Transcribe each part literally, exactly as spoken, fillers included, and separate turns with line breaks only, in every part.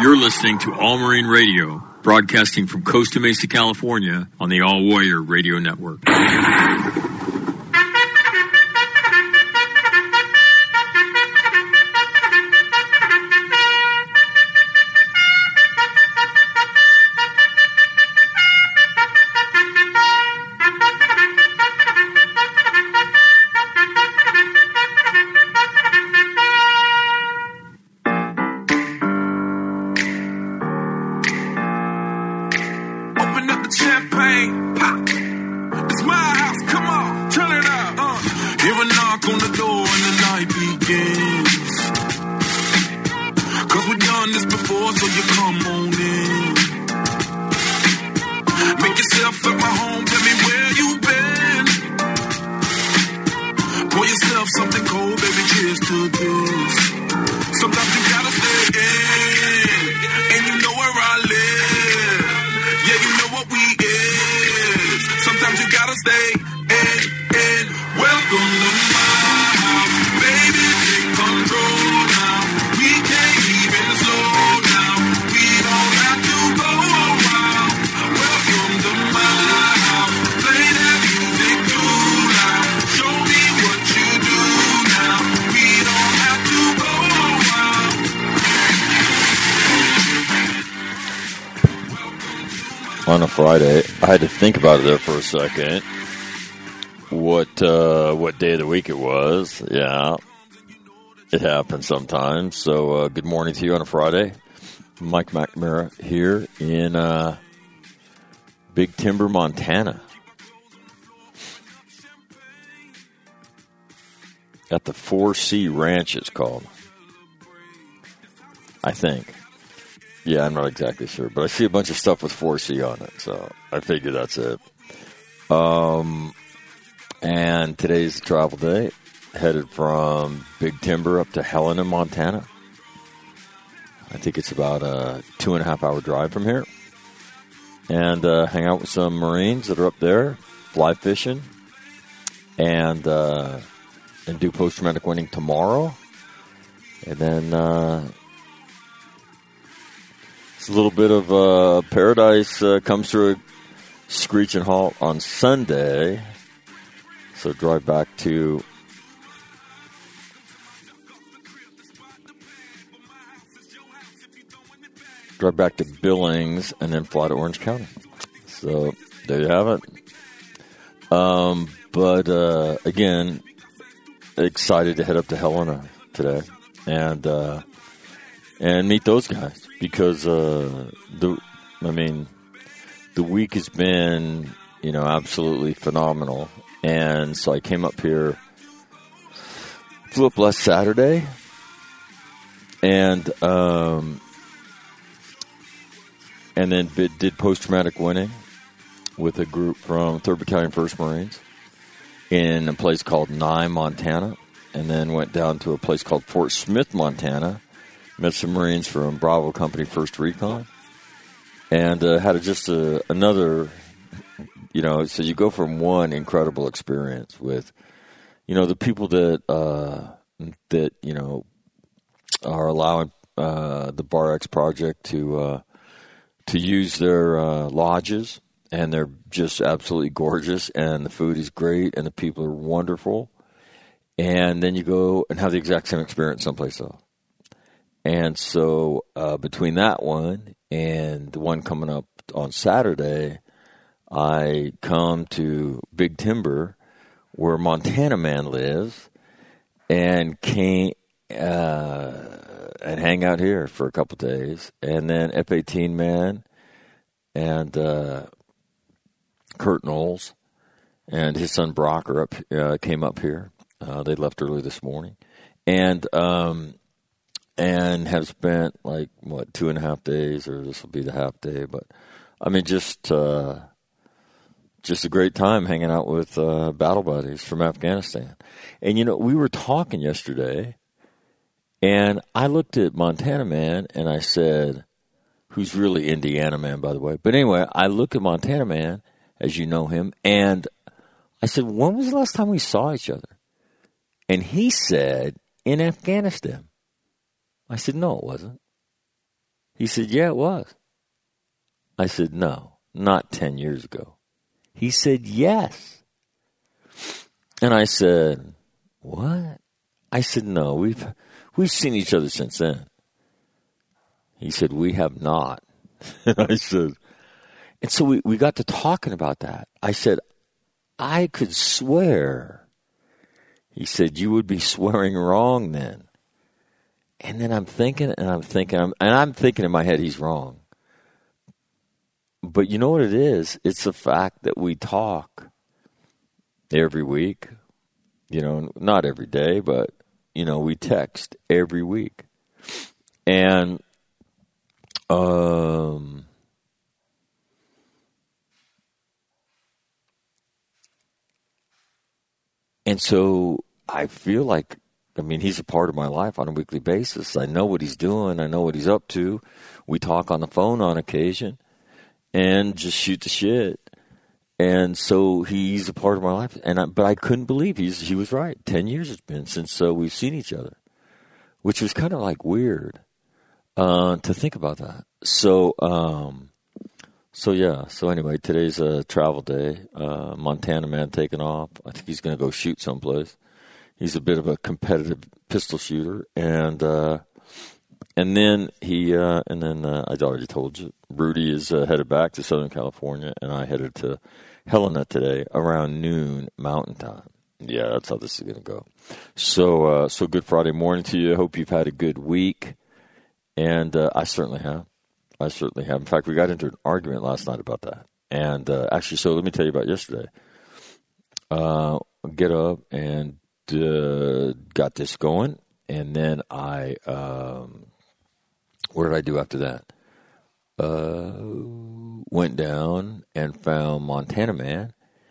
You're listening to All Marine Radio, broadcasting from Costa Mesa, California, on the All Warrior Radio Network.
On a Friday, I had to think about it there for a second. What uh, what day of the week it was? Yeah, it happens sometimes. So, uh, good morning to you on a Friday. Mike McNamara here in uh, Big Timber, Montana, at the four C Ranch. It's called, I think. Yeah, I'm not exactly sure, but I see a bunch of stuff with four C on it, so I figure that's it. Um, and today's the travel day, headed from Big Timber up to Helena, Montana. I think it's about a two and a half hour drive from here. And uh, hang out with some Marines that are up there, fly fishing, and uh, and do post-traumatic winning tomorrow. And then Uh, a little bit of uh, paradise uh, comes through a screeching halt on Sunday. So drive back to drive back to Billings and then fly to Orange County. So there you have it. Um, but uh, again, excited to head up to Helena today and uh, and meet those guys. Because uh, the, I mean, the week has been, you know, absolutely phenomenal, and so I came up here, flew up last Saturday, and um, and then did post-traumatic winning with a group from third Battalion, first Marines in a place called Nye, Montana, and then went down to a place called Fort Smith, Montana. Met some Marines from Bravo Company First Recon, and uh, had a, just a, another, you know, so you go from one incredible experience with, you know, the people that, uh, that you know, are allowing uh, the BarX project to, uh, to use their uh, lodges, and they're just absolutely gorgeous, and the food is great, and the people are wonderful, and then you go and have the exact same experience someplace else. And so uh, between that one and the one coming up on Saturday, I come to Big Timber, where Montana Man lives, and came uh, and hang out here for a couple days. And then F eighteen Man and uh, Kurt Knowles and his son Brock are up, uh, came up here. Uh, they left early this morning. And... Um, And have spent, like, what, two and a half days, or this will be the half day. But, I mean, just uh, just a great time hanging out with uh, battle buddies from Afghanistan. And, you know, we were talking yesterday, and I looked at Montana Man, and I said, who's really Indiana Man, by the way. But anyway, I looked at Montana Man, as you know him, and I said, when was the last time we saw each other? And he said, in Afghanistan. I said, no, it wasn't. He said, yeah, it was. I said, no, not ten years ago. He said, yes. And I said, what? I said, no, we've we've seen each other since then. He said, we have not. And I said, and so we, we got to talking about that. I said, I could swear. He said, you would be swearing wrong then. And then I'm thinking, and I'm thinking, and I'm thinking in my head, he's wrong. But you know what it is? It's the fact that we talk every week. You know, not every day, but, you know, we text every week. And, um, and so I feel like, I mean, he's a part of my life on a weekly basis. I know what he's doing. I know what he's up to. We talk on the phone on occasion and just shoot the shit. And so he's a part of my life. And I, but I couldn't believe he's, he was right. Ten years it's been since uh, we've seen each other, which was kind of like weird uh, to think about that. So, um, so yeah. So anyway, today's a travel day. Uh, Montana man taking off. I think he's going to go shoot someplace. He's a bit of a competitive pistol shooter, and uh, and then he uh, and then uh, I already told you, Rudy is uh, headed back to Southern California, and I headed to Helena today around noon Mountain Time. Yeah, that's how this is going to go. So uh, so good Friday morning to you. I hope you've had a good week, and uh, I certainly have. I certainly have. In fact, we got into an argument last night about that, and uh, actually, so let me tell you about yesterday. Uh, get up and. Uh, got this going, and then I, um, what did I do after that? Uh, went down and found Montana Man,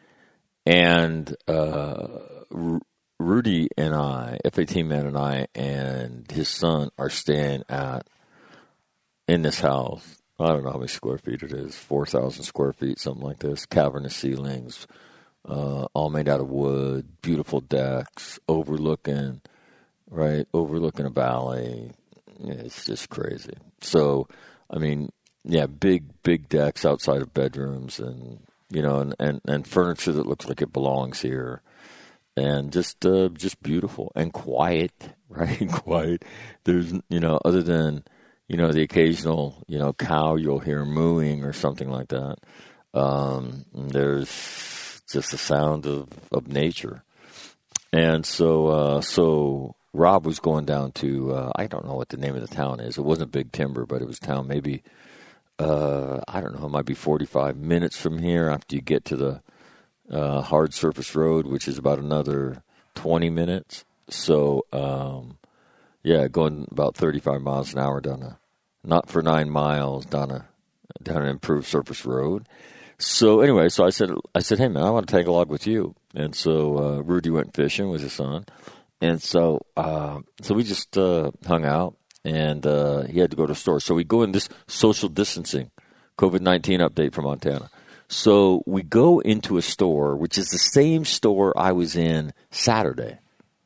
and uh, R- Rudy and I, F eighteen Man and I, and his son are staying at in this house. I don't know how many square feet it is, four thousand square feet, something like this. Cavernous ceilings. Uh, all made out of wood, beautiful decks, overlooking, right, overlooking a valley. It's just crazy. So, I mean, yeah, big, big decks outside of bedrooms and, you know, and, and, and furniture that looks like it belongs here. And just, uh, just beautiful and quiet, right, quiet. There's, you know, other than, you know, the occasional, you know, cow you'll hear mooing or something like that. Um, there's, just the sound of, of nature. And so uh, so Rob was going down to, uh, I don't know what the name of the town is. It wasn't Big Timber, but it was town maybe, uh, I don't know, it might be forty-five minutes from here after you get to the uh, hard surface road, which is about another twenty minutes. So, um, yeah, going about thirty-five miles an hour down a, not for nine miles, down a, down an improved surface road. So anyway, so I said, I said, hey man, I want to tag along with you. And so uh, Rudy went fishing with his son, and so uh, so we just uh, hung out, and uh, he had to go to the store. So we go in this social distancing, COVID nineteen update from Montana. So we go into a store, which is the same store I was in Saturday.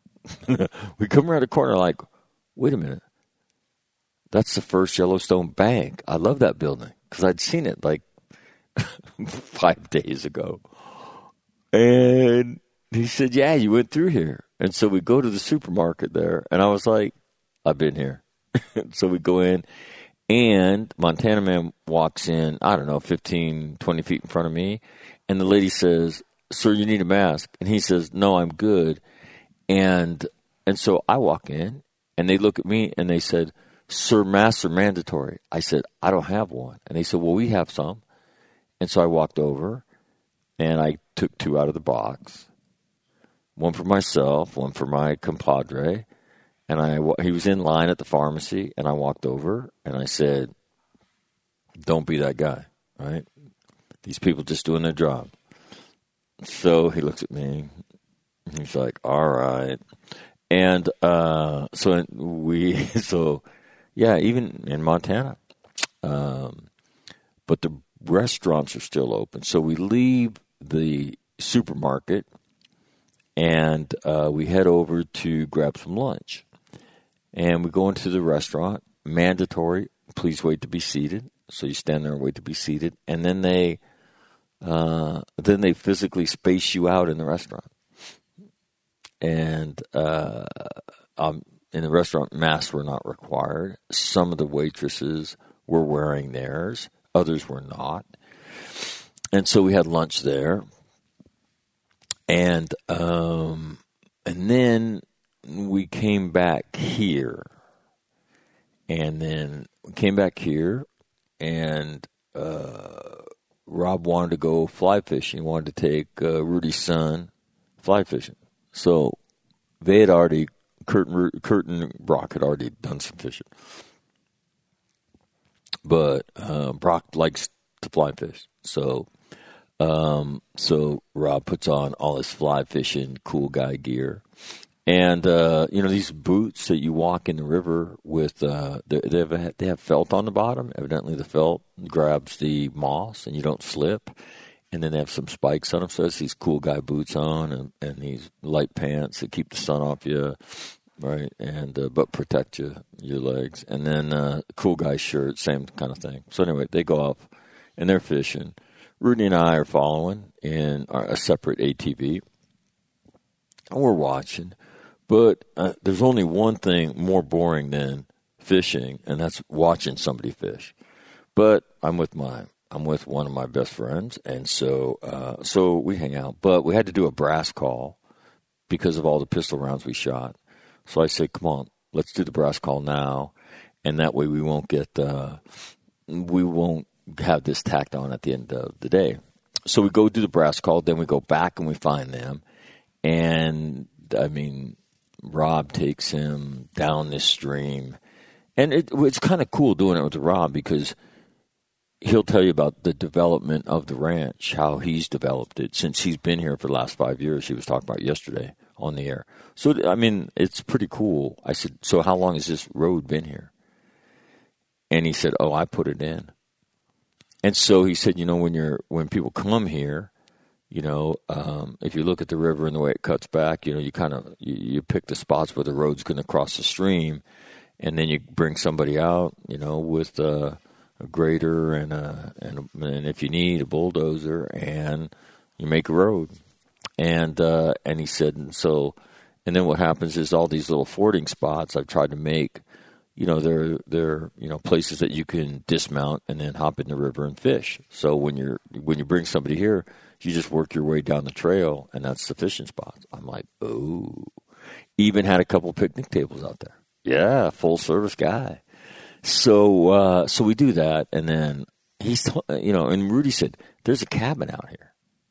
We come around the corner like, wait a minute, that's the First Yellowstone Bank. I love that building because I'd seen it like five days ago. And he said, yeah, you went through here. And so we go to the supermarket there, and I was like, I've been here. So we go in, and Montana Man walks in, I don't know, fifteen, twenty feet in front of me, and the lady says, sir, you need a mask. And he says, no, I'm good. And and so I walk in, and they look at me, and they said, sir, masks are mandatory. I said, I don't have one. And they said, well, we have some. And so I walked over, and I took two out of the box, one for myself, one for my compadre. And I, he was in line at the pharmacy, and I walked over, and I said, don't be that guy, right? These people just doing their job. So he looks at me. He's like, all right. And uh, so we, so yeah, even in Montana. Um, but the restaurants are still open. So we leave the supermarket and uh, we head over to grab some lunch. And we go into the restaurant, mandatory please wait to be seated. So you stand there and wait to be seated. And then they uh, then they physically space you out in the restaurant. And uh, um, in the restaurant, masks were not required. Some of the waitresses were wearing theirs. Others were not. And so we had lunch there. And um, and then we came back here. And then we came back here, and uh, Rob wanted to go fly fishing. He wanted to take uh, Rudy's son fly fishing. So they had already, Kurt and, Kurt and Brock had already done some fishing. But uh, Brock likes to fly fish. So um, so Rob puts on all his fly fishing cool guy gear. And, uh, you know, these boots that you walk in the river with, uh, they, they, have a, they have felt on the bottom. Evidently the felt grabs the moss and you don't slip. And then they have some spikes on them. So it's these cool guy boots on and, and these light pants that keep the sun off you, right? And uh, but protect you, your legs. And then uh, cool guy shirt, same kind of thing. So anyway, they go off and they're fishing. Rudy and I are following in our, a separate A T V. And we're watching. But uh, there's only one thing more boring than fishing, and that's watching somebody fish. But I'm with my, I'm with one of my best friends, and so uh, so we hang out. But we had to do a brass call because of all the pistol rounds we shot. So I said, "Come on, let's do the brass call now, and that way we won't get, uh, we won't have this tacked on at the end of the day." So we go do the brass call, then we go back and we find them, and I mean. Rob takes him down this stream. And it, it's kind of cool doing it with Rob because he'll tell you about the development of the ranch, how he's developed it since he's been here for the last five years. He was talking about yesterday on the air. So, I mean, it's pretty cool. I said, so how long has this road been here? And he said, oh, I put it in. And so he said, you know, when you're when people come here, You know, um, if you look at the river and the way it cuts back, you know, you kind of you, you pick the spots where the road's going to cross the stream, and then you bring somebody out, you know, with a, a grader and a, and a, and if you need a bulldozer, and you make a road. And uh, and he said, and so, and then what happens is all these little fording spots I've tried to make, you know, they're they're you know places that you can dismount and then hop in the river and fish. So when you're when you bring somebody here. You just work your way down the trail, and that's the fishing spots. I'm like, oh. Even had a couple picnic tables out there. Yeah, full-service guy. So uh, so we do that, and then he's, you know, and Rudy said, there's a cabin out here.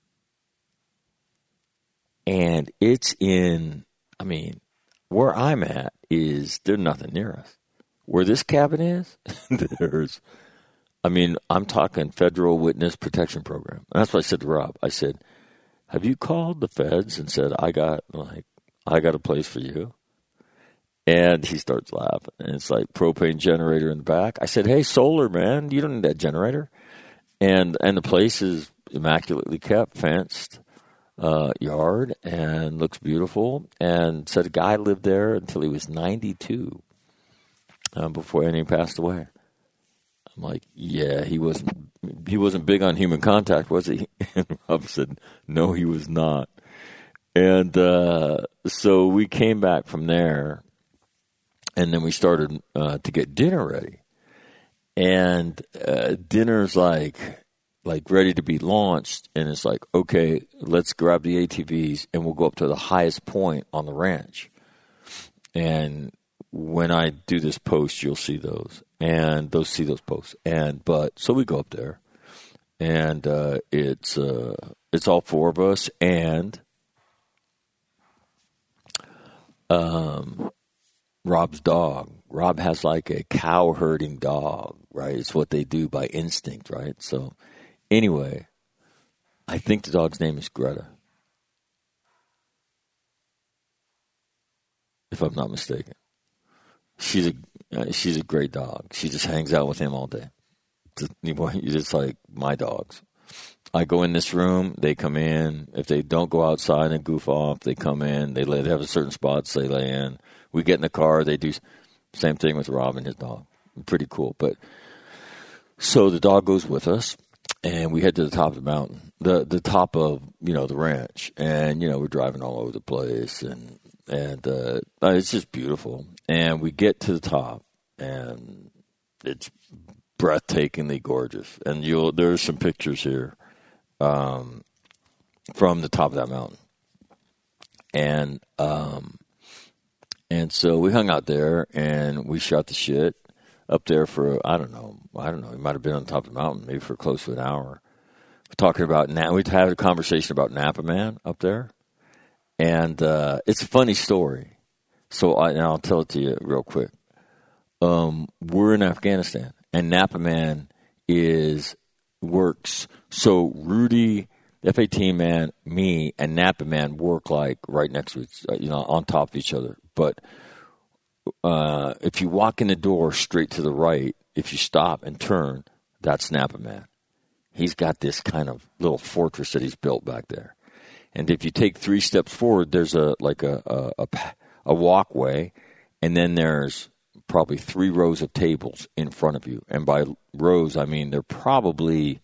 And it's in, I mean, where I'm at is, there's nothing near us. Where this cabin is, there's... I mean, I'm talking Federal Witness Protection Program. And that's what I said to Rob. I said, have you called the feds and said, I got like, I got a place for you? And he starts laughing. And it's like propane generator in the back. I said, hey, solar, man, you don't need that generator. And and the place is immaculately kept, fenced uh, yard, and looks beautiful. And said a guy lived there until he was ninety-two uh, before and he passed away. I'm like, yeah, he wasn't he wasn't big on human contact, was he? And Rob said, no, he was not. And uh, so we came back from there, and then we started uh, to get dinner ready. And uh, dinner's like like ready to be launched, and it's like, okay, let's grab the A T Vs, and we'll go up to the highest point on the ranch. And when I do this post, you'll see those. And those see those posts, and but so we go up there, and uh, it's uh, it's all four of us, and um, Rob's dog. Rob has like a cow herding dog, right? It's what they do by instinct, right? So anyway, I think the dog's name is Greta, if I'm not mistaken. She's a uh, she's a great dog. She just hangs out with him all day. You're just like my dogs. I go in this room, they come in. If they don't go outside and goof off, they come in. They lay, they have a certain spots they lay in. We get in the car. They do same thing with Rob and his dog. pretty cool. But so the dog goes with us, and we head to the top of the mountain, the the top of you know the ranch, and you know we're driving all over the place, and and uh, it's just beautiful. And we get to the top, and it's breathtakingly gorgeous. And you'll there's some pictures here um, from the top of that mountain, and um, and so we hung out there, and we shot the shit up there for, I don't know, I don't know, we might have been on top of the mountain maybe for close to an hour. We're talking about, we'd had a conversation about Napa Man up there, and uh, it's a funny story. So I, and I'll tell it to you real quick. Um, we're in Afghanistan, and Napa Man is, works, so Rudy, F eighteen Man, me, and Napa Man work like right next to each, you know, on top of each other, but Uh, if you walk in the door straight to the right, if you stop and turn, that's Napa Man. He's got this kind of little fortress that he's built back there. And if you take three steps forward, there's a like a a, a, a walkway, and then there's probably three rows of tables in front of you. And by rows, I mean they're probably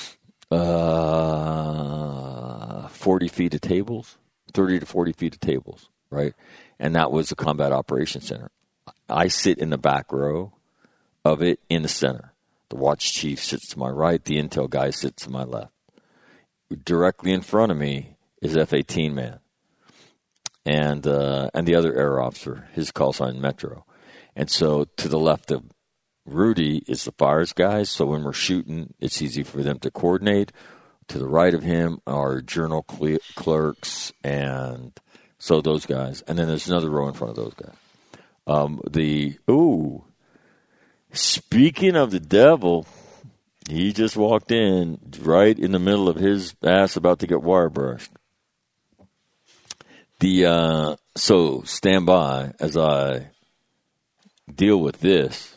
uh, forty feet of tables, thirty to forty feet of tables, right? And that was the Combat Operations Center. I sit in the back row of it in the center. The watch chief sits to my right. The intel guy sits to my left. Directly in front of me is F eighteen Man and uh, and the other air officer, his call sign Metro. And so to the left of Rudy is the fires guys. So when we're shooting, it's easy for them to coordinate. To the right of him are journal clerks and... So those guys, and then there's another row in front of those guys. Um, the ooh, speaking of the devil, he just walked in right in the middle of his ass about to get wire brushed. The uh, so stand by as I deal with this.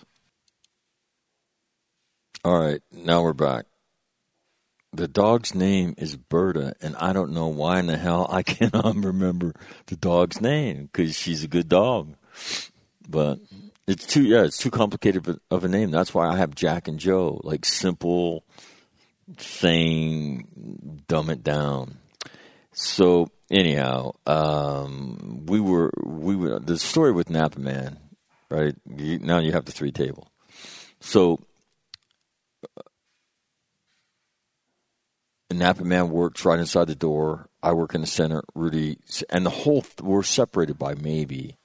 All right, now we're back. The dog's name is Berta, and I don't know why in the hell I cannot remember the dog's name, because she's a good dog. But it's too, yeah, it's too complicated of a name. That's why I have Jack and Joe, like simple, saying, dumb it down. So anyhow, um, we were, we were, the story with Napa Man, right? You, now you have the three table. So, Napa Man works right inside the door. I work in the center. Rudy, and the whole, we're separated by maybe,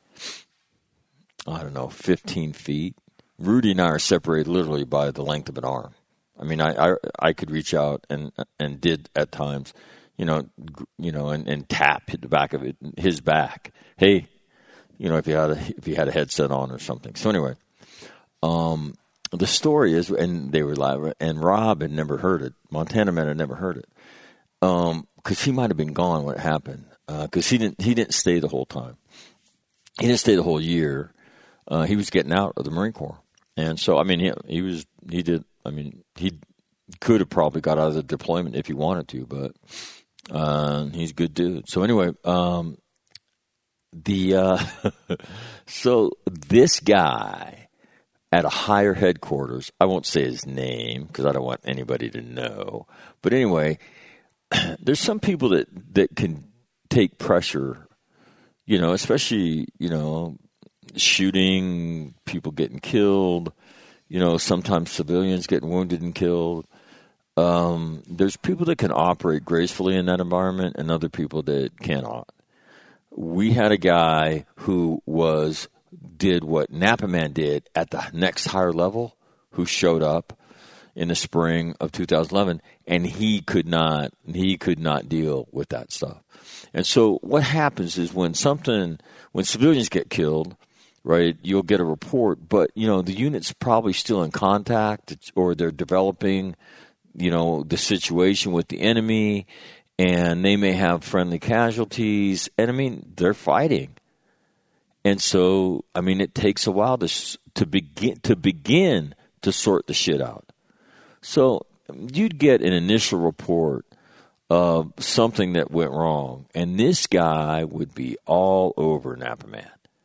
I don't know, fifteen feet. Rudy and I are separated literally by the length of an arm. I mean, I I, I could reach out and and did at times, you know, you know, and, and tap hit the back of it, his back. Hey, you know, if you had a, if you had a headset on or something. So anyway, um. The story is, and they were live, and Rob had never heard it. Montana Man had never heard it, um, because he might have been gone when it happened. Because uh, he didn't, he didn't stay the whole time. He didn't stay the whole year. Uh, he was getting out of the Marine Corps, and so I mean, he, he was, he did. I mean, he could have probably got out of the deployment if he wanted to, but uh, he's a good dude. So anyway, um, the uh, so this guy. At a higher headquarters, I won't say his name because I don't want anybody to know. But anyway, there's some people that, that can take pressure, you know, especially, you know, shooting, people getting killed, you know, sometimes civilians getting wounded and killed. Um, there's people that can operate gracefully in that environment and other people that cannot. We had a guy who was... did what Napa Man did at the next higher level, who showed up in the spring of two thousand eleven, and he could not he could not deal with that stuff. And so what happens is when something when civilians get killed, right, you'll get a report, but you know the unit's probably still in contact, or they're developing, you know, the situation with the enemy, and they may have friendly casualties, and I mean they're fighting. And so, I mean, it takes a while to to begin to begin to sort the shit out. So you'd get an initial report of something that went wrong, and this guy would be all over Napa Man.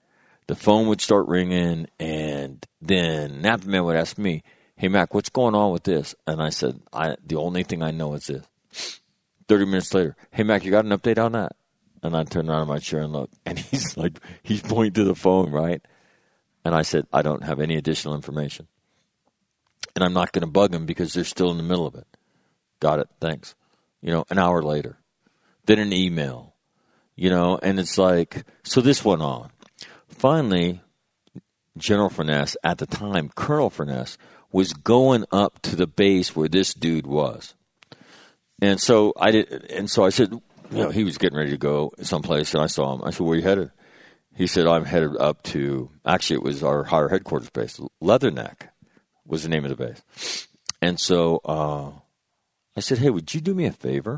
the phone would start ringing, and then Napa Man would ask me, hey, Mac, what's going on with this? And I said, I the only thing I know is this. thirty minutes later, hey, Mac, you got an update on that? And I turned around in my chair and looked, and he's like, he's pointing to the phone, right? And I said, I don't have any additional information. And I'm not going to bug him because they're still in the middle of it. Got it. Thanks. You know, an hour later. Then an email. You know, and it's like, so this went on. Finally, General Furness, at the time, Colonel Furness, was going up to the base where this dude was. And so I did, and so I said, you know, he was getting ready to go someplace, and I saw him. I said, where are you headed? He said, I'm headed up to, actually, it was our higher headquarters base, Leatherneck was the name of the base. And so uh, I said, hey, would you do me a favor?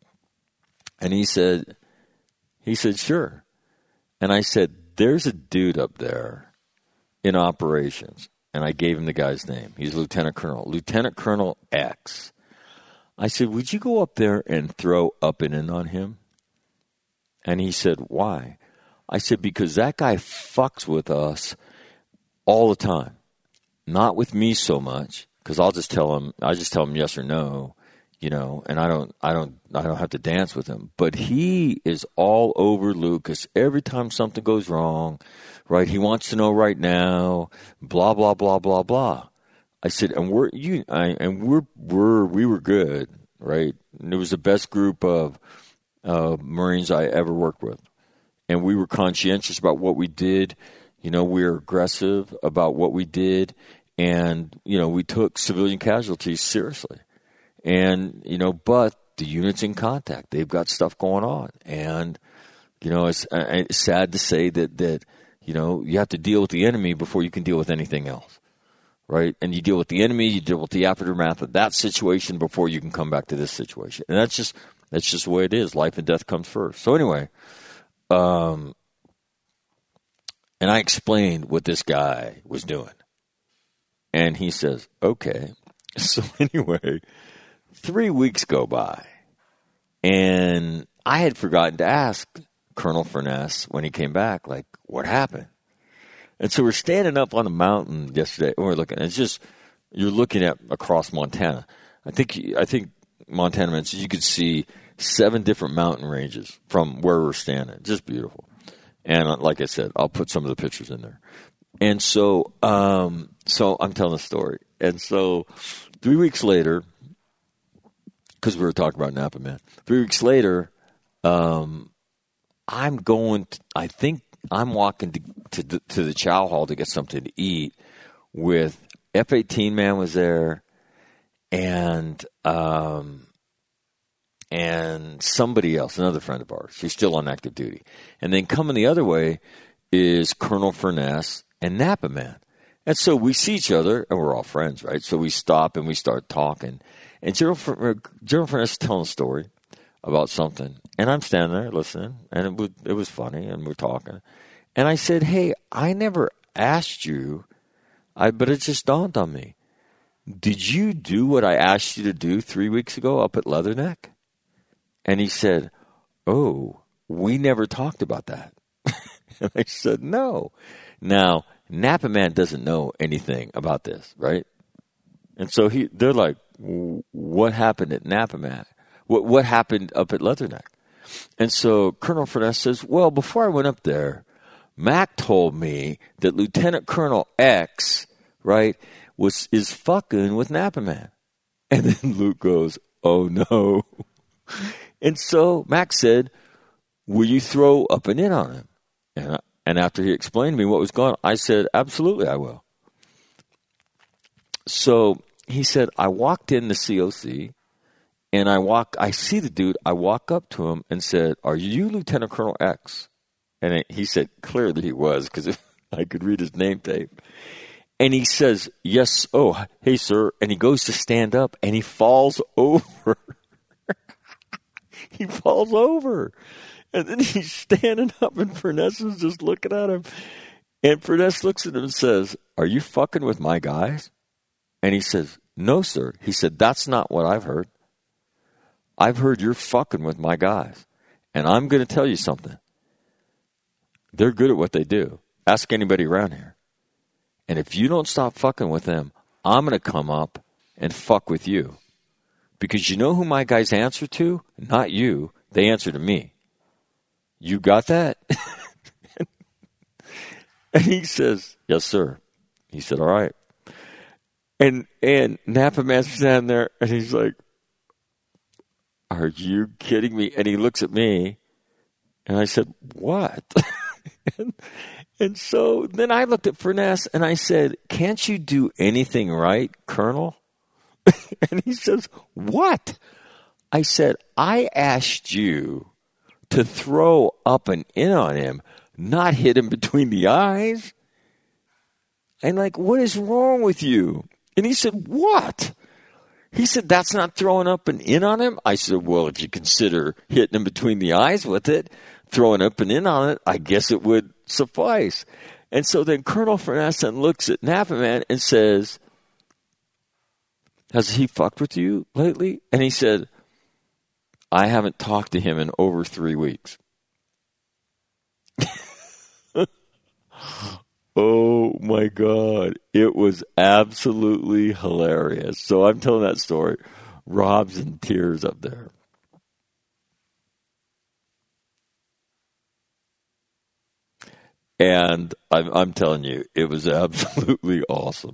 And he said, he said, sure. And I said, there's a dude up there in operations. And I gave him the guy's name. He's Lieutenant Colonel. Lieutenant Colonel X. I said, would you go up there and throw up and in on him? And he said, why? I said, because that guy fucks with us all the time. Not with me so much, because I'll just tell him, I just tell him yes or no, you know, and I don't, I don't, I don't have to dance with him. But he is all over Lucas every time something goes wrong, right? He wants to know right now, blah blah blah blah blah. I said, and we're you, I, and we're we're we were good, right? And it was the best group of uh, Marines I ever worked with, and we were conscientious about what we did. You know, we were aggressive about what we did, and, you know, we took civilian casualties seriously. And, you know, but the unit's in contact. They've got stuff going on. And, you know, it's, it's sad to say that, that, you know, you have to deal with the enemy before you can deal with anything else, right? And you deal with the enemy, you deal with the aftermath of that situation before you can come back to this situation. And that's just, that's just the way it is. Life and death comes first. So anyway, um... and I explained what this guy was doing. And he says, okay. So anyway, three weeks go by. And I had forgotten to ask Colonel Furness when he came back, like, what happened? And so we're standing up on the mountain yesterday, and we're looking. It's just, you're looking at across Montana. I think I think Montana mentions you could see seven different mountain ranges from where we're standing. Just beautiful. And like I said, I'll put some of the pictures in there. And so, um, so I'm telling a story. And so, three weeks later, because we were talking about Napa Man, three weeks later, um, I'm going. To, I think I'm walking to, to the, to the chow hall to get something to eat. With F eighteen Man was there, and um, and somebody else, another friend of ours. She's still on active duty. And then coming the other way is Colonel Furness and Napa Man. And so we see each other, and we're all friends, right? So we stop and we start talking. And General, General Furness is telling a story about something. And I'm standing there listening, and it was, it was funny, and we're talking. And I said, hey, I never asked you, I, but it just dawned on me. Did you do what I asked you to do three weeks ago up at Leatherneck? And he said, oh, we never talked about that. And I said, no. Now, Napa Man doesn't know anything about this, right? And so he, they're like, what happened at Napa Man? What, what happened up at Leatherneck? And so Colonel Furness says, well, before I went up there, Mac told me that Lieutenant Colonel X, right, was is fucking with Napa Man. And then Luke goes, oh, no. And so Mac said, will you throw up and in on him? And, I, and after he explained to me what was going on, I said, absolutely, I will. So he said, I walked in the C O C, and I walk. I see the dude. I walk up to him and said, are you Lieutenant Colonel X? And it, he said, clearly he was, because I could read his name tape. And he says, yes, oh, hey, sir. And he goes to stand up, and he falls over. He falls over. And then he's standing up, and Furness is just looking at him. And Furness looks at him and says, are you fucking with my guys? And he says, no, sir. He said, that's not what I've heard. I've heard you're fucking with my guys. And I'm going to tell you something. They're good at what they do. ask anybody around here. And if you don't stop fucking with them, I'm going to come up and fuck with you. Because you know who my guys answer to? Not you. They answer to me. You got that? And he says, yes, sir. He said, all right. And and Napa Man's standing there, and he's like, are you kidding me? And he looks at me, and I said, what? and, and so then I looked at Furness, and I said, can't you do anything right, Colonel? And he says, what? I said, I asked you to throw up and in on him, not hit him between the eyes. And like, what is wrong with you? And he said, what? He said, that's not throwing up and in on him? I said, well, if you consider hitting him between the eyes with it, throwing up and in on it, I guess it would suffice. And so then Colonel Furness looks at Napa Man and says, has he fucked with you lately? And he said, I haven't talked to him in over three weeks. Oh, my God. It was absolutely hilarious. So I'm telling that story. Rob's in tears up there. And I'm, I'm telling you, it was absolutely awesome.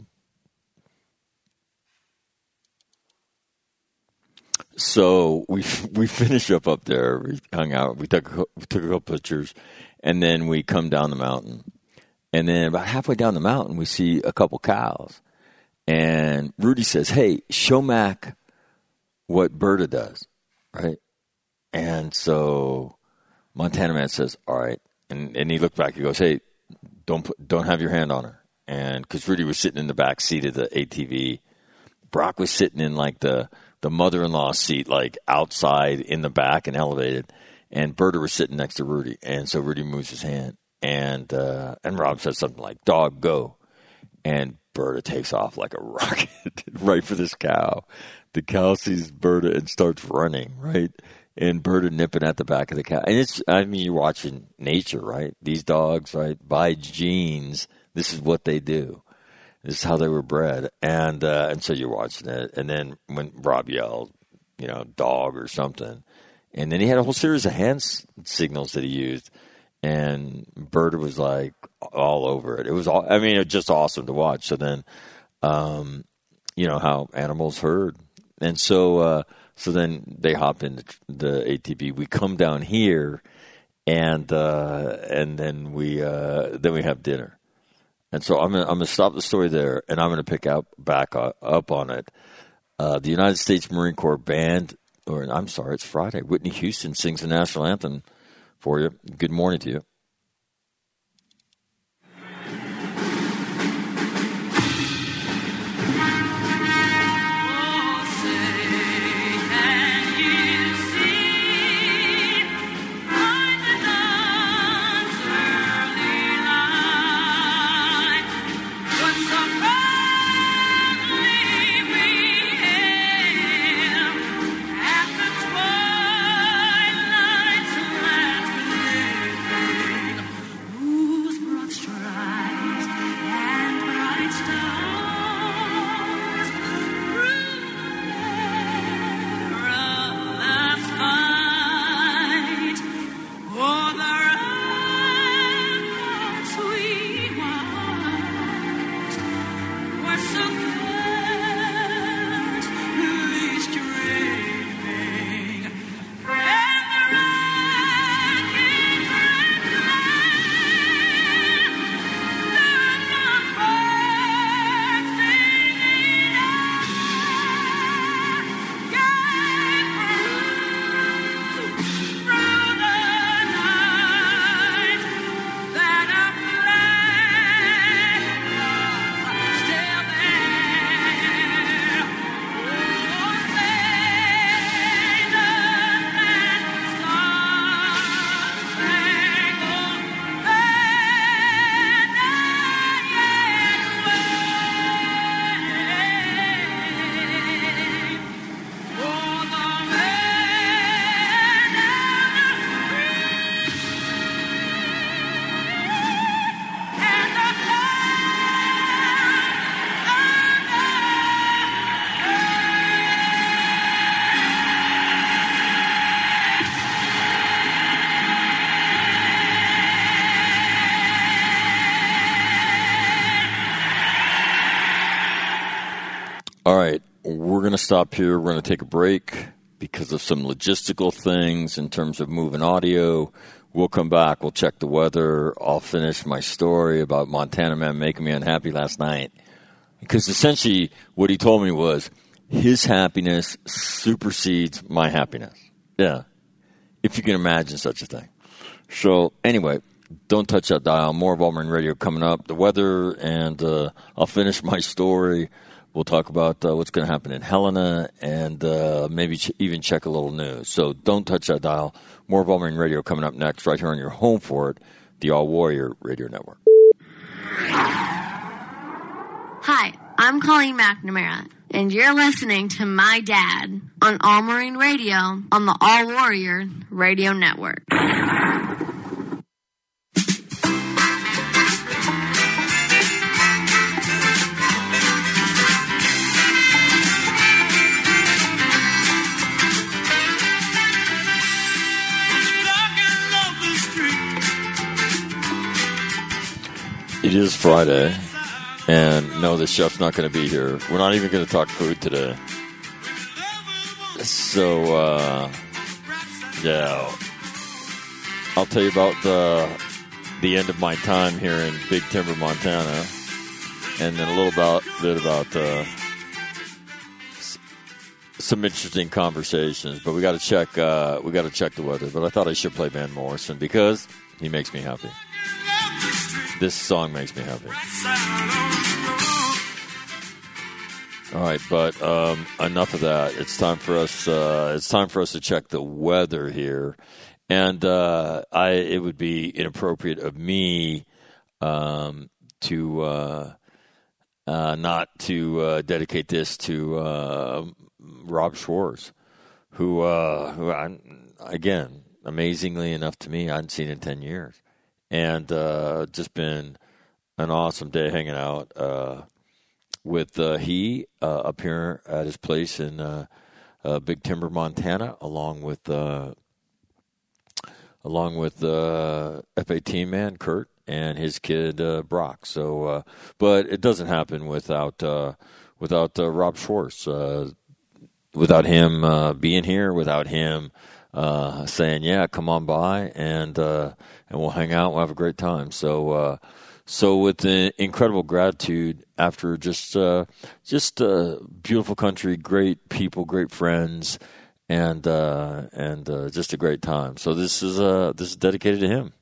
So we we finish up up there. We hung out. We took a, we took a couple pictures, and then we come down the mountain. And then about halfway down the mountain, we see a couple cows. And Rudy says, hey, show Mac what Berta does, right? And so Montana Man says, all right. And and he looked back. He goes, hey, don't put, don't have your hand on her. And because Rudy was sitting in the back seat of the A T V. Brock was sitting in like the, the mother-in-law seat, like outside in the back and elevated. And Berta was sitting next to Rudy. And so Rudy moves his hand. And uh, and Rob says something like, dog, go. And Berta takes off like a rocket right for this cow. The cow sees Berta and starts running, right? And Berta nipping at the back of the cow. And it's, I mean, you're watching nature, right? These dogs, right, by genes, this is what they do. This is how they were bred. And uh, and so you're watching it. And then when Rob yelled, you know, dog or something. And then he had a whole series of hand signals that he used. And Berta was like all over it. It was all, I mean, it was just awesome to watch. So then, um, you know, how animals herd. And so, uh, so then they hop into the A T V. We come down here and, uh, and then we, uh, then we have dinner. And so I'm going to, I'm going to stop the story there and I'm going to pick up back up on it. Uh, the United States Marine Corps band, or I'm sorry, it's Friday. Whitney Houston sings the national anthem for you. Good morning to you. All right, we're going to stop here. We're going to take a break because of some logistical things in terms of moving audio. We'll come back. We'll check the weather. I'll finish my story about Montana man making me unhappy last night. Because essentially what he told me was his happiness supersedes my happiness. Yeah, if you can imagine such a thing. So anyway, don't touch that dial. More of All Marine Radio coming up. The weather, and uh, I'll finish my story. We'll talk about uh, what's going to happen in Helena, and uh, maybe ch- even check a little news. So don't touch that dial. More of All Marine Radio coming up next, right here on your home for it, the All Warrior Radio Network.
Hi, I'm Colleen McNamara, and you're listening to my dad on All Marine Radio on the All Warrior Radio Network.
It is Friday, and no, the chef's not going to be here. We're not even going to talk food today. So, uh, yeah, I'll tell you about the the end of my time here in Big Timber, Montana, and then a little about, bit about uh, s- some interesting conversations. But we got to check uh, we got to check the weather. But I thought I should play Van Morrison because he makes me happy. This song makes me happy. All right, but um, enough of that. It's time for us. Uh, it's time for us to check the weather here, and uh, I. It would be inappropriate of me um, to uh, uh, not to uh, dedicate this to uh, Rob Schwartz, who, uh, who I, again, amazingly enough to me, I hadn't seen in ten years. And uh, just been an awesome day hanging out uh, with uh, he uh, up here at his place in uh, uh, Big Timber, Montana, along with uh, along with uh, F eighteen man Kurt and his kid uh, Brock. So, uh, but it doesn't happen without uh, without uh, Rob Schwartz, uh, without him uh, being here, without him. Uh, saying, yeah, come on by, and uh, and we'll hang out. We'll have a great time. So, uh, so with the incredible gratitude after just uh, just uh, beautiful country, great people, great friends, and uh, and uh, just a great time. So this is uh, this is dedicated to him.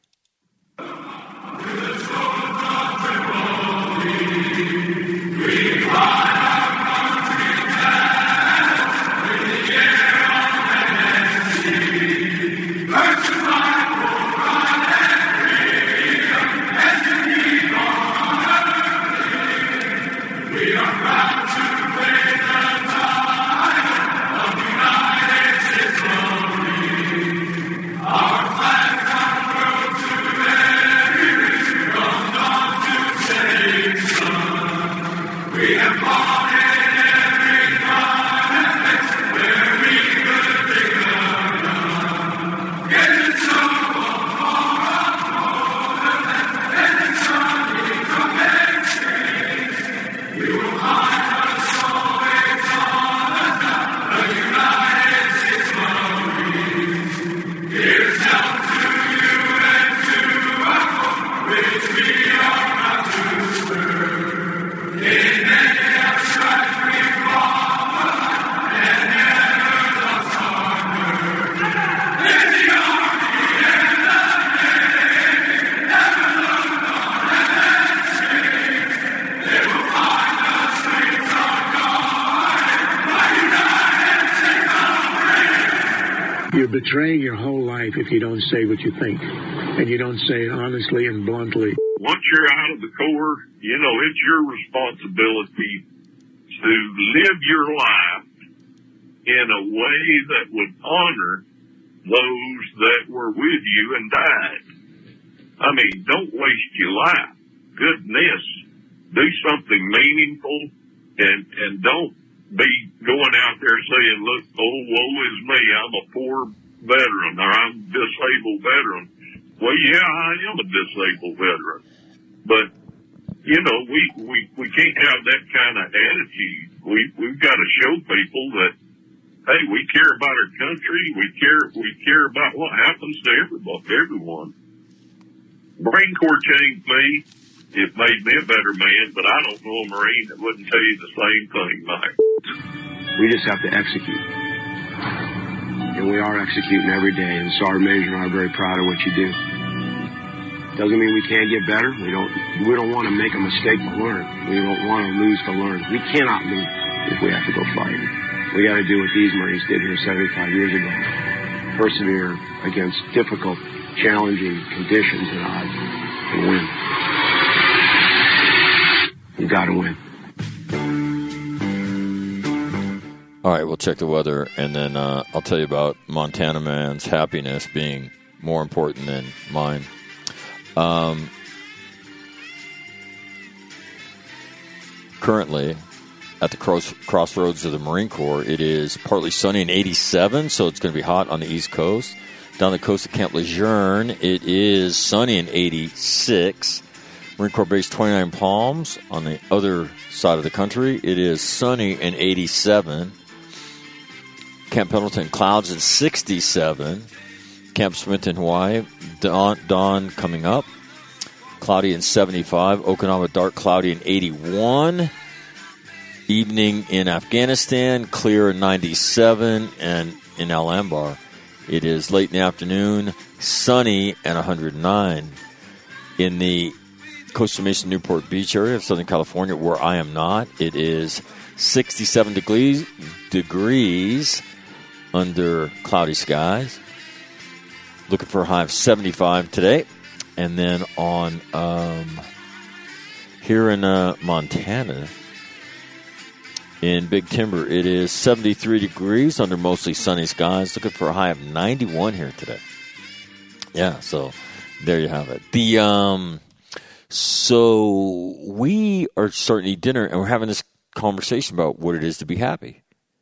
You're betraying your whole life if you don't say what you think, and you don't say it honestly and bluntly.
Once you're out of the Corps, you know, it's your responsibility to live your life in a way that would honor those that were with you and died. I mean, don't waste your life. Goodness, do something meaningful, and, and don't be going out there saying, look, oh, woe is me, I'm a poor veteran, or I'm a disabled veteran. Well, yeah, I am a disabled veteran. But, you know, we, we, we can't have that kind of attitude we, we've got to show people that, hey, we care about our country. We care, we care about what happens to everybody, everyone. Marine Corps changed me. It made me a better man, but I don't know a Marine that wouldn't tell you the same thing, Mike.
We just have to execute. And we are executing every day, and Sergeant Major and I are very proud of what you do. Doesn't mean we can't get better. We don't we don't want to make a mistake to learn. We don't want to lose to learn. We cannot lose if we have to go fight. We got to do what these Marines did here seventy-five years ago. Persevere against difficult, challenging conditions and odds and win. You got to win.
All right, we'll check the weather, and then uh, I'll tell you about Montana man's happiness being more important than mine. Um, currently, at the cross, crossroads of the Marine Corps, it is partly sunny and eighty-seven, so it's going to be hot on the East Coast. Down the coast of Camp Lejeune, it is sunny and eighty-six. Marine Corps Base twenty-nine Palms. On the other side of the country, it is sunny and eighty-seven. Camp Pendleton, clouds at sixty-seven. Camp Smithton, Hawaii, dawn, dawn coming up, cloudy and seventy-five. Okinawa, dark, cloudy and eighty-one. Evening in Afghanistan, clear and ninety-seven. And in Al Anbar, it is late in the afternoon, sunny and one hundred nine. In the Costa Mesa, Newport Beach area of Southern California, where I am not, it is sixty-seven degrees, degrees under cloudy skies. Looking for a high of seventy-five today. And then on um, here in uh, Montana, in Big Timber, it is seventy-three degrees under mostly sunny skies. Looking for a high of ninety-one here today. Yeah, so there you have it. The um, so we are starting to eat dinner, and we're having this conversation about what it is to be happy.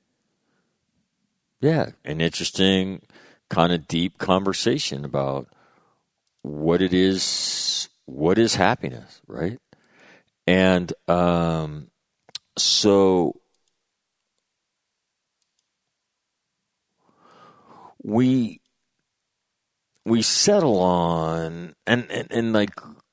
Yeah, an interesting, kind of deep conversation about what it is, what is happiness, right? And um, so we we settle on, and, and, and like,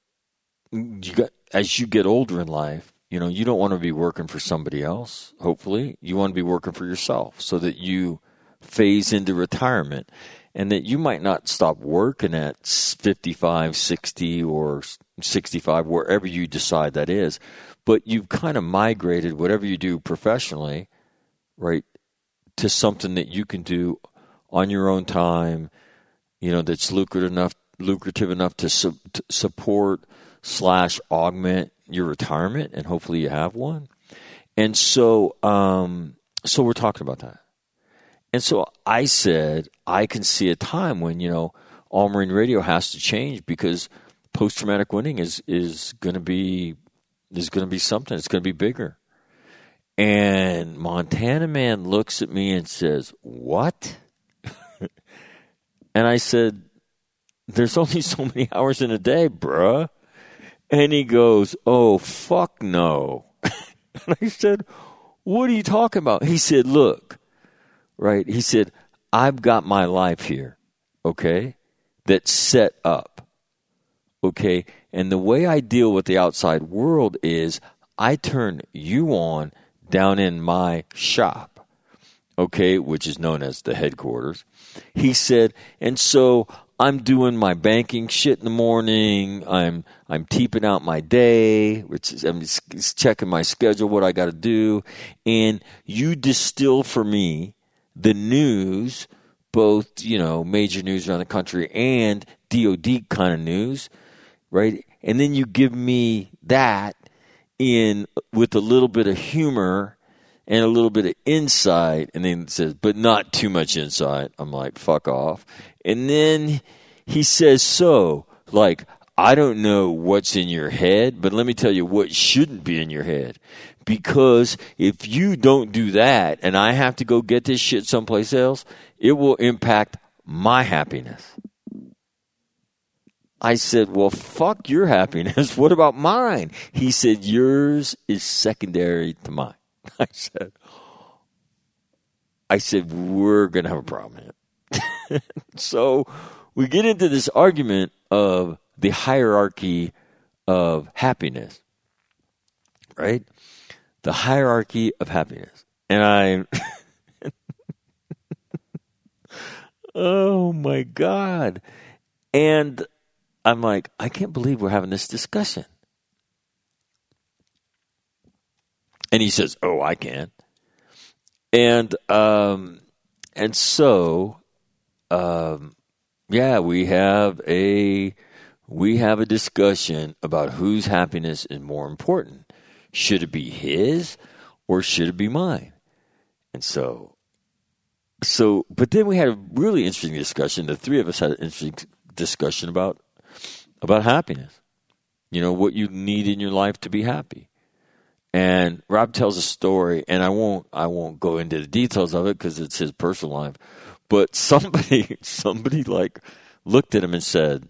you got, as you get older in life, you know, you don't want to be working for somebody else, hopefully. You want to be working for yourself so that you phase into retirement, and that you might not stop working at fifty-five, sixty, or sixty-five, wherever you decide that is, but you've kind of migrated whatever you do professionally, right, to something that you can do on your own time, you know, that's lucrative enough, lucrative enough to, su- to support slash augment your retirement, and hopefully you have one. And so, um, so we're talking about that. And so I said, I can see a time when, you know, All Marine Radio has to change, because post-traumatic winning is, is going to be, is going to be something. It's going to be bigger. And Montana man looks at me and says, "What?" And I said, "There's only so many hours in a day, bruh." And he goes, "Oh, fuck no." And I said, "What are you talking about?" He said, "Look, right?" He said, "I've got my life here, okay, that's set up, okay? And the way I deal with the outside world is I turn you on down in my shop, okay, which is known as the headquarters." He said, "And so I'm doing my banking shit in the morning. I'm I'm teeping out my day, which is, I'm just checking my schedule, what I got to do. And you distill for me the news, both, you know, major news around the country and D O D kind of news, right? And then you give me that in with a little bit of humor and a little bit of insight." And then it says, "But not too much insight." I'm like, fuck off. And then he says, "So, like, I don't know what's in your head, but let me tell you what shouldn't be in your head. Because if you don't do that and I have to go get this shit someplace else, it will impact my happiness." I said, "Well, fuck your happiness. What about mine?" He said, "Yours is secondary to mine." I said, I said, we're going to have a problem here. So we get into this argument of the hierarchy of happiness, right? The hierarchy of happiness. And I, oh my God. And I'm like, I can't believe we're having this discussion. And he says, oh, I can. And, um, and so, um, yeah, we have a, we have a discussion about whose happiness is more important. Should it be his or should it be mine? And so, so, but then we had a really interesting discussion. The three of us had an interesting discussion about, about happiness. You know, what you need in your life to be happy. And Rob tells a story, and I won't, I won't go into the details of it because it's his personal life. But somebody, somebody like looked at him and said,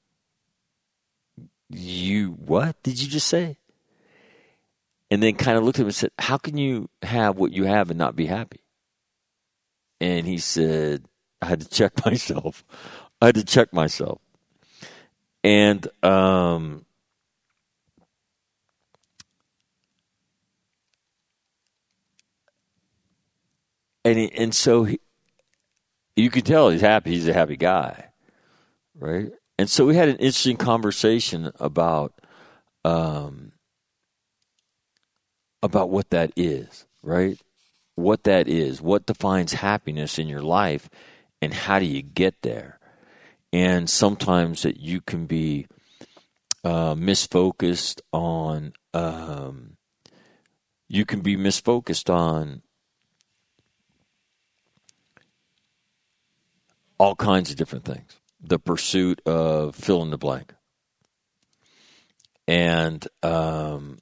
"You what did you just say?" And then kind of looked at him and said, "How can you have what you have and not be happy?" And he said, "I had to check myself. I had to check myself." And um. And he, and so he, you could tell he's happy. He's a happy guy, right? And so we had an interesting conversation about um, about what that is, right? What that is, what defines happiness in your life, and how do you get there? And sometimes that you can be uh, misfocused on. Um, you can be misfocused on. All kinds of different things. The pursuit of fill in the blank. And um,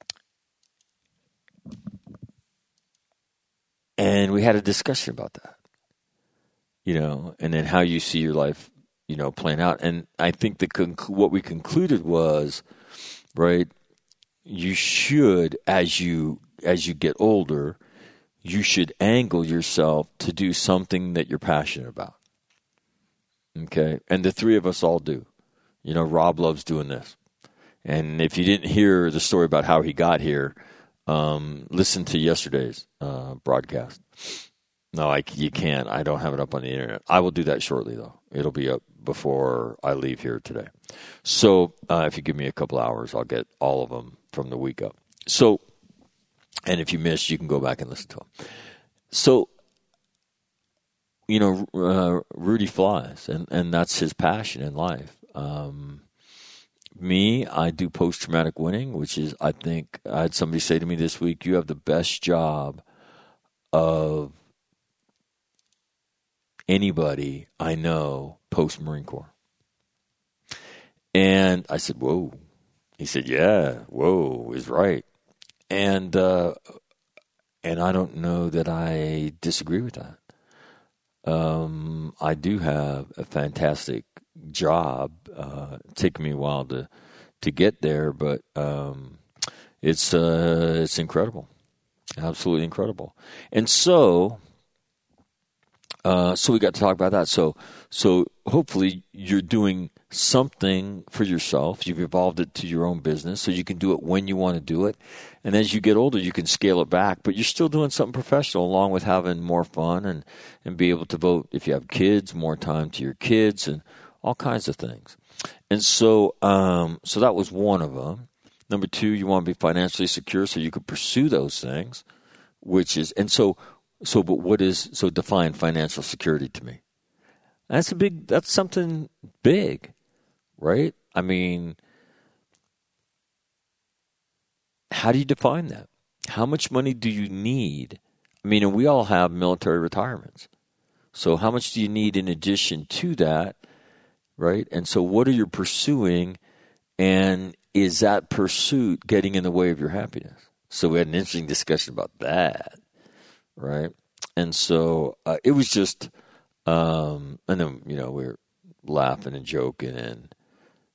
and we had a discussion about that. You know, and then how you see your life, you know, playing out. And I think the conc- what we concluded was, right, you should, as you as you get older, you should angle yourself to do something that you're passionate about. Okay, and the three of us all do. You know, Rob loves doing this. And if you didn't hear the story about how he got here, um, listen to yesterday's uh, broadcast. No, I, you can't. I don't have it up on the internet. I will do that shortly, though. It'll be up before I leave here today. So uh, if you give me a couple hours, I'll get all of them from the week up. So, and if you missed, you can go back and listen to them. So, you know, uh, Rudy flies, and, and that's his passion in life. Um, me, I do post-traumatic winning, which is, I think, I had somebody say to me this week, you have the best job of anybody I know post-Marine Corps. And I said, whoa. He said, yeah, whoa is right. And, uh, and I don't know that I disagree with that. Um, I do have a fantastic job. Uh, it's taken me a while to to get there, but um, it's uh, it's incredible, absolutely incredible. And so, uh, so we got to talk about that. So, so hopefully you're doing something for yourself. You've evolved it to your own business, so you can do it when you want to do it. And as you get older, you can scale it back, but you're still doing something professional along with having more fun and, and be able to devote, if you have kids, more time to your kids and all kinds of things. And so um, so that was one of them. Number two, you want to be financially secure so you can pursue those things, which is, and so, so, but what is, so define financial security to me. That's a big, that's something big, right? I mean, how do you define that? How much money do you need? I mean, and we all have military retirements. So how much do you need in addition to that, right? And so what are you pursuing, and is that pursuit getting in the way of your happiness? So we had an interesting discussion about that, right? And so uh, it was just, um, and then, you know, we were laughing and joking and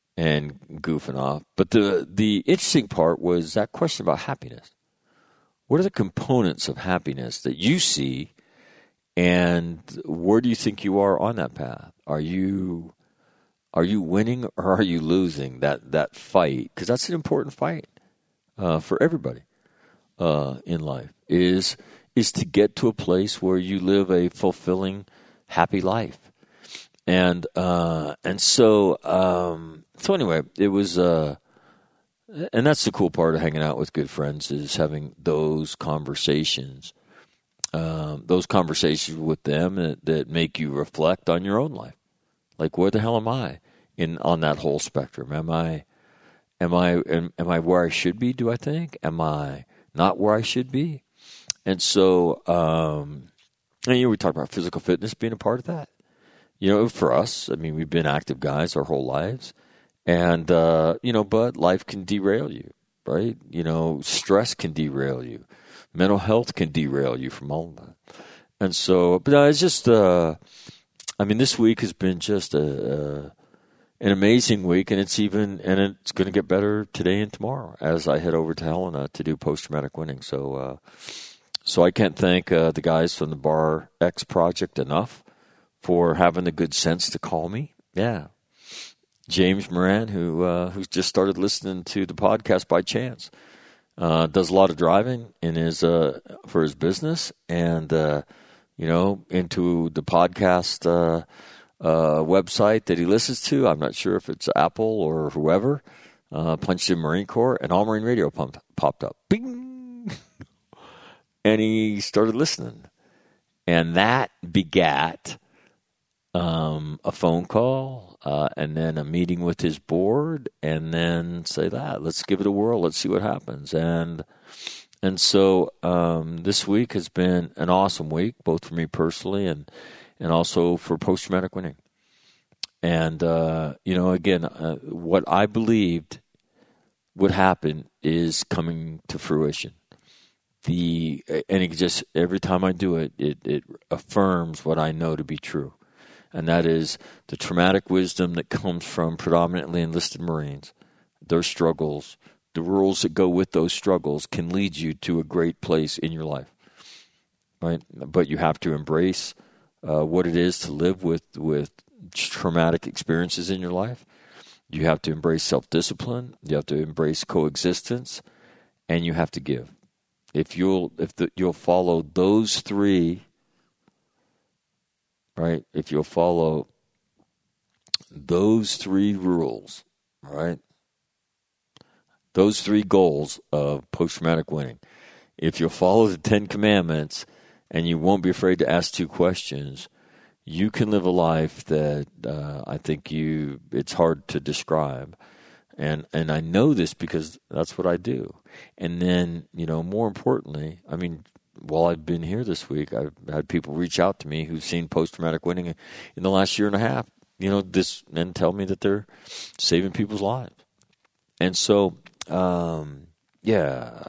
and goofing off. But the the interesting part was that question about happiness. what are the components of happiness that you see, and where do you think you are on that path? Are you are you winning or are you losing that, that fight? Because that's an important fight uh, for everybody uh, in life, is is to get to a place where you live a fulfilling, happy life. And uh, and so um, so anyway, it was, uh, and that's the cool part of hanging out with good friends, is having those conversations, um, those conversations with them that, that make you reflect on your own life. Like, where the hell am I in on that whole spectrum? Am I am I am, am I where I should be? Do I think? Am I not where I should be? And so, um, and, you know, we talk about physical fitness being a part of that. You know, for us, I mean, we've been active guys our whole lives. And, uh, you know, but life can derail you, right? You know, stress can derail you. Mental health can derail you from all of that. And so, but uh, it's just, uh, I mean, this week has been just a, a an amazing week, and it's even, and it's going to get better today and tomorrow as I head over to Helena to do post-traumatic winning. So, uh, so I can't thank uh, the guys from the Bar X Project enough for having the good sense to call me. Yeah. James Moran, who uh, who's just started listening to the podcast by chance, uh, does a lot of driving in his uh, for his business, and uh, you know, into the podcast uh, uh, website that he listens to. I'm not sure if it's Apple or whoever. Uh, punched in Marine Corps, and All Marine Radio pumped, popped up, bing, and he started listening, and that begat um, a phone call. Uh, and then a meeting with his board, and then say that, let's give it a whirl, let's see what happens. And and so um, this week has been an awesome week, both for me personally and and also for post-traumatic winning. And, uh, you know, again, uh, what I believed would happen is coming to fruition. The and it just, every time I do it, it, it affirms what I know to be true. And that is the traumatic wisdom that comes from predominantly enlisted Marines, their struggles, the rules that go with those struggles can lead you to a great place in your life, right? But you have to embrace uh, what it is to live with, with traumatic experiences in your life. You have to embrace self-discipline. You have to embrace coexistence, and you have to give. If you'll, if the, you'll follow those three. Right? If you'll follow those three rules, right? Those three goals of post-traumatic winning. If you'll follow the Ten Commandments and you won't be afraid to ask two questions, you can live a life that uh, I think you it's hard to describe. And and I know this because that's what I do. And then, you know, more importantly, I mean, while I've been here this week, I've had people reach out to me who've seen post-traumatic winning in the last year and a half, you know, this, and tell me that they're saving people's lives. And so, um, yeah,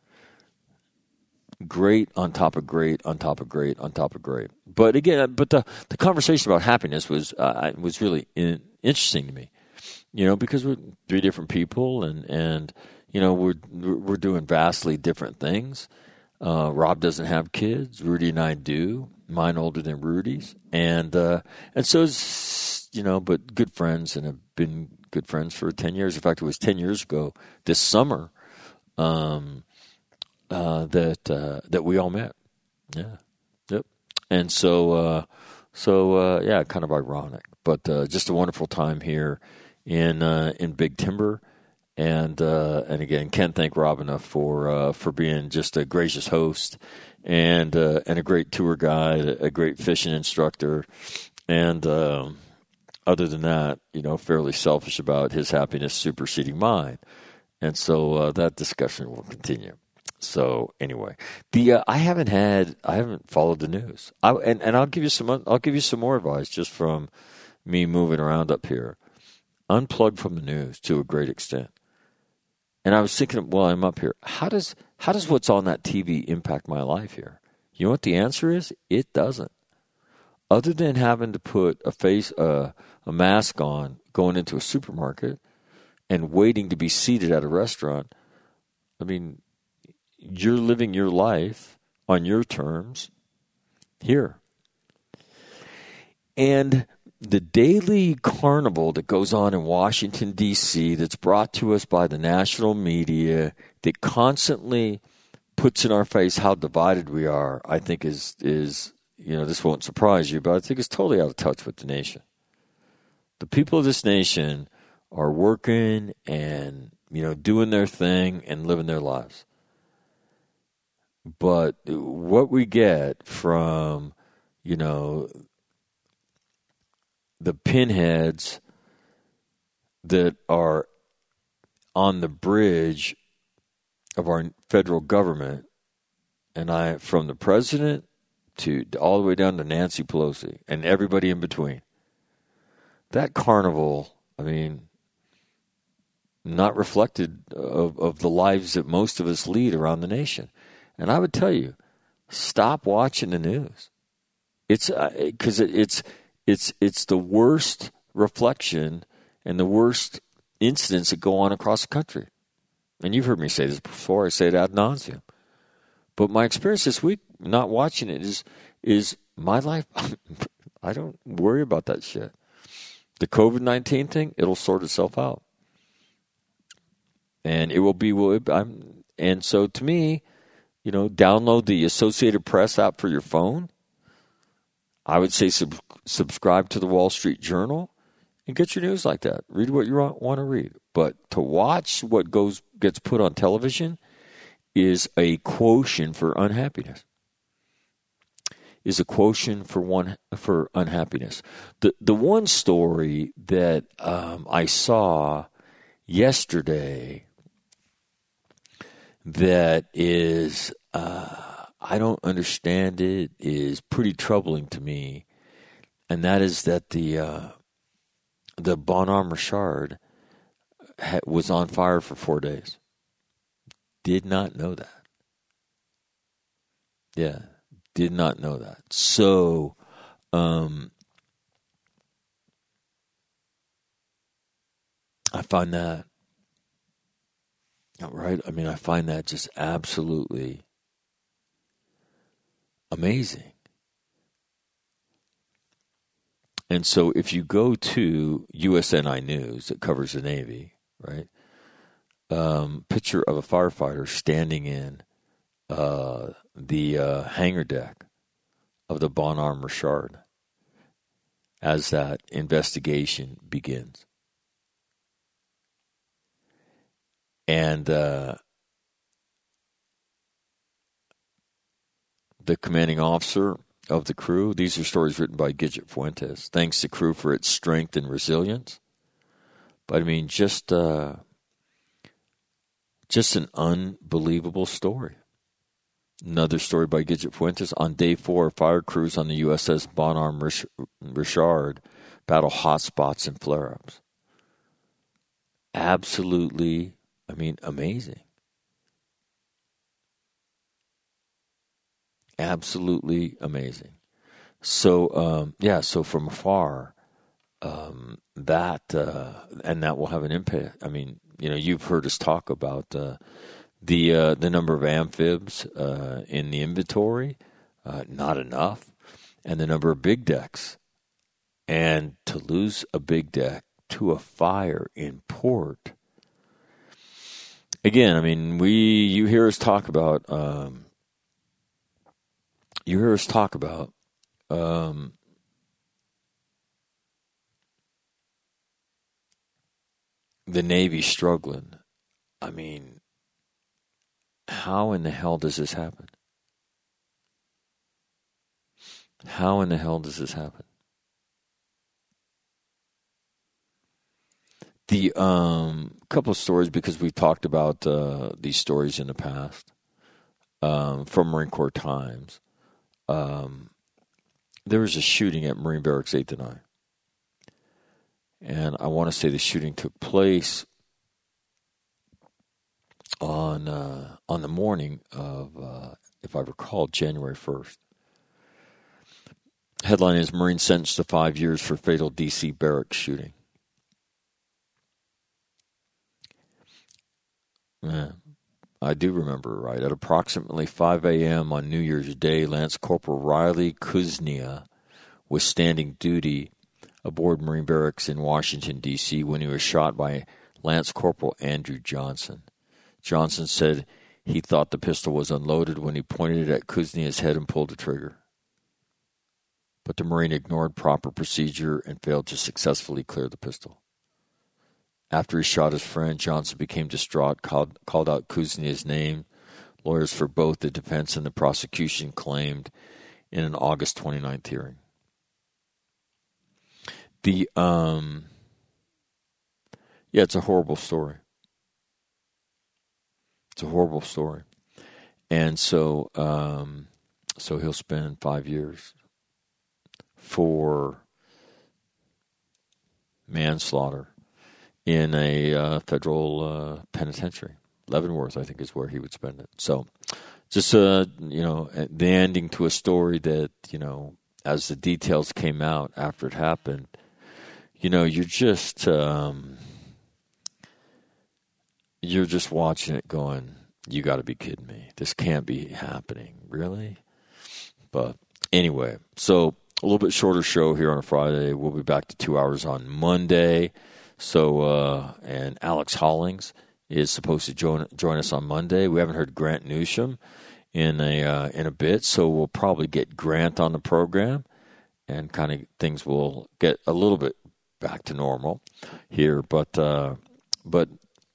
great on top of great on top of great on top of great. But again, but the, the conversation about happiness was uh, was really in, interesting to me, you know, because we're three different people, and, and you know, we're we're doing vastly different things. Uh, Rob doesn't have kids. Rudy and I do. Mine older than Rudy's, and uh, and so it's, you know, but good friends, and have been good friends for ten years. In fact, it was ten years ago this summer um, uh, that uh, that we all met. Yeah, yep. And so uh, so uh, yeah, kind of ironic, but uh, just a wonderful time here in uh, in Big Timber. And uh, and again, can't thank Rob enough for uh, for being just a gracious host, and uh, and a great tour guide, a great fishing instructor, and uh, other than that, you know, fairly selfish about his happiness superseding mine. And so uh, that discussion will continue. So anyway, the uh, I haven't had I haven't followed the news. I, and and I'll give you some I'll give you some more advice just from me moving around up here. Unplug from the news to a great extent. And I was thinking, well, I'm up here. How does how does what's on that T V impact my life here? You know what the answer is? It doesn't. Other than having to put a face uh, a mask on going into a supermarket and waiting to be seated at a restaurant, I mean, you're living your life on your terms here. And the daily carnival that goes on in Washington, D C, that's brought to us by the national media, that constantly puts in our face how divided we are, I think is, is you know, this won't surprise you, but I think it's totally out of touch with the nation. The people of this nation are working and, you know, doing their thing and living their lives. But what we get from, you know, the pinheads that are on the bridge of our federal government, and I, from the president to all the way down to Nancy Pelosi and everybody in between, that carnival, I mean, not reflected of, of the lives that most of us lead around the nation. And I would tell you, stop watching the news. It's because uh, it, it's it's it's the worst reflection and the worst incidents that go on across the country. And you've heard me say this before. I say it ad nauseum. But my experience this week, not watching it, is is my life. I don't worry about that shit. The covid nineteen thing, it'll sort itself out. And it will be, will I'm, and so to me, you know, download the Associated Press app for your phone. I would say sub, subscribe to the Wall Street Journal and get your news like that. Read what you want to read. But to watch what goes gets put on television is a quotient for unhappiness. Is a quotient for one for unhappiness. The the one story that um, I saw yesterday that is, uh, I don't understand it, is pretty troubling to me, and that is that the uh, the Bonhomme Richard ha- was on fire for four days. Did not know that. Yeah, did not know that. So, um, I find that, right? I mean, I find that just absolutely amazing. And so if you go to U S N I News that covers the Navy, right? Um, picture of a firefighter standing in uh, the uh, hangar deck of the Bonhomme Richard as that investigation begins. And uh, the commanding officer of the crew, these are stories written by Gidget Fuentes, thanks the crew for its strength and resilience. But I mean, just uh, just an unbelievable story. Another story by Gidget Fuentes. On day four, fire crews on the U S S Bonhomme Richard battle hot spots and flare-ups. Absolutely, I mean, amazing. Absolutely amazing. So, um, yeah, so from afar, um, that, uh, and that will have an impact. I mean, you know, you've heard us talk about uh, the uh, the number of amphibs uh, in the inventory, uh, not enough, and the number of big decks. And to lose a big deck to a fire in port, again, I mean, we you hear us talk about um, you hear us talk about um, the Navy struggling. I mean, how in the hell does this happen? How in the hell does this happen? The um, couple of stories, because we've talked about uh, these stories in the past um, from Marine Corps Times. Um, there was a shooting at Marine Barracks eight to nine. And I want to say the shooting took place on uh, on the morning of, uh, if I recall, January first. Headline is Marine sentenced to five years for fatal D C barracks shooting. Yeah. I do remember it right. At approximately five a.m. on New Year's Day, Lance Corporal Riley Kuznia was standing duty aboard Marine Barracks in Washington, D C when he was shot by Lance Corporal Andrew Johnson. Johnson said he thought the pistol was unloaded when he pointed it at Kuznia's head and pulled the trigger. But the Marine ignored proper procedure and failed to successfully clear the pistol. After he shot his friend, Johnson became distraught, called, called out Kuznia's name. Lawyers for both the defense and the prosecution claimed in an August twenty-ninth hearing. The, um, yeah, it's a horrible story. It's a horrible story. And so, um, so he'll spend five years for manslaughter in a uh, federal uh, penitentiary. Leavenworth, I think, is where he would spend it. So just, uh, you know, the ending to a story that, you know, as the details came out after it happened, you know, you're just, um, you're just watching it going, you got to be kidding me. This can't be happening. Really? But anyway, so a little bit shorter show here on a Friday. We'll be back to two hours on Monday. So, uh, and Alex Hollings is supposed to join join us on Monday. We haven't heard Grant Newsham in a uh, in a bit, so we'll probably get Grant on the program, and kind of things will get a little bit back to normal here. But uh, but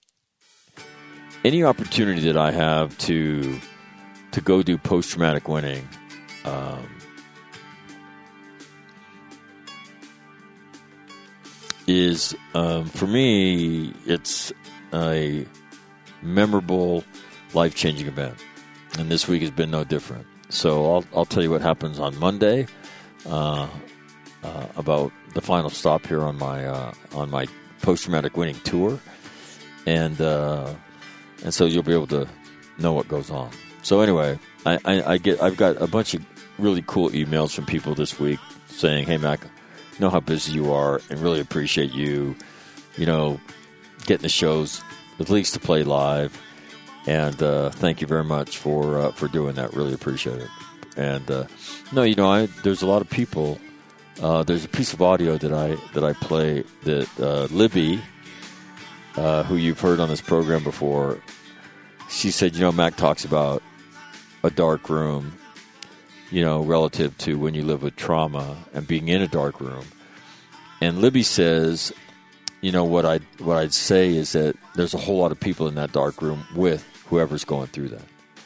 any opportunity that I have to to go do post traumatic winning. Um, is, um, for me, it's a memorable, life-changing event. And this week has been no different. So I'll, I'll tell you what happens on Monday uh, uh, about the final stop here on my uh, on my post-traumatic winning tour. And uh, and so you'll be able to know what goes on. So anyway, I, I, I get I've got a bunch of really cool emails from people this week saying, "Hey, Mac, know how busy you are and really appreciate you, you know, getting the shows at least to play live. And uh, thank you very much for uh, for doing that. Really appreciate it." And uh, no, you know, I there's a lot of people. Uh, there's a piece of audio that I that I play that uh, Libby, uh, who you've heard on this program before, she said, you know, Mac talks about a dark room, you know, relative to when you live with trauma and being in a dark room. And Libby says, you know, what I'd, what I'd say is that there's a whole lot of people in that dark room with whoever's going through that.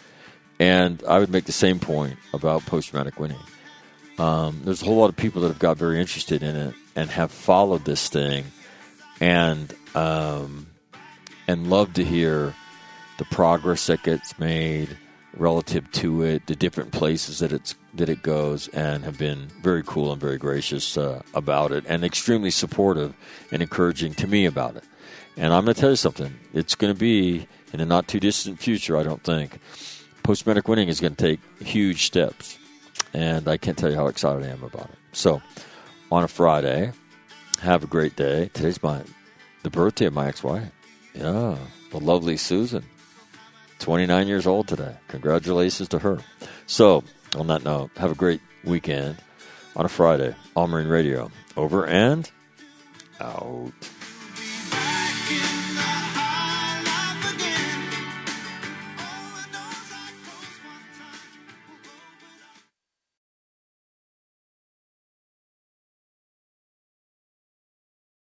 And I would make the same point about post-traumatic winning. Um, there's a whole lot of people that have got very interested in it and have followed this thing and um, and love to hear the progress that gets made relative to it, the different places that it's that it goes, and have been very cool and very gracious uh, about it, and extremely supportive and encouraging to me about it. And I'm going to tell you something. It's going to be, in a not-too-distant future, I don't think, post-traumatic winning is going to take huge steps. And I can't tell you how excited I am about it. So, on a Friday, have a great day. Today's my the birthday of my ex-wife. Yeah, the lovely Susan. twenty-nine years old today. Congratulations to her. So, on that note, have a great weekend on a Friday. All Marine Radio. Over and out.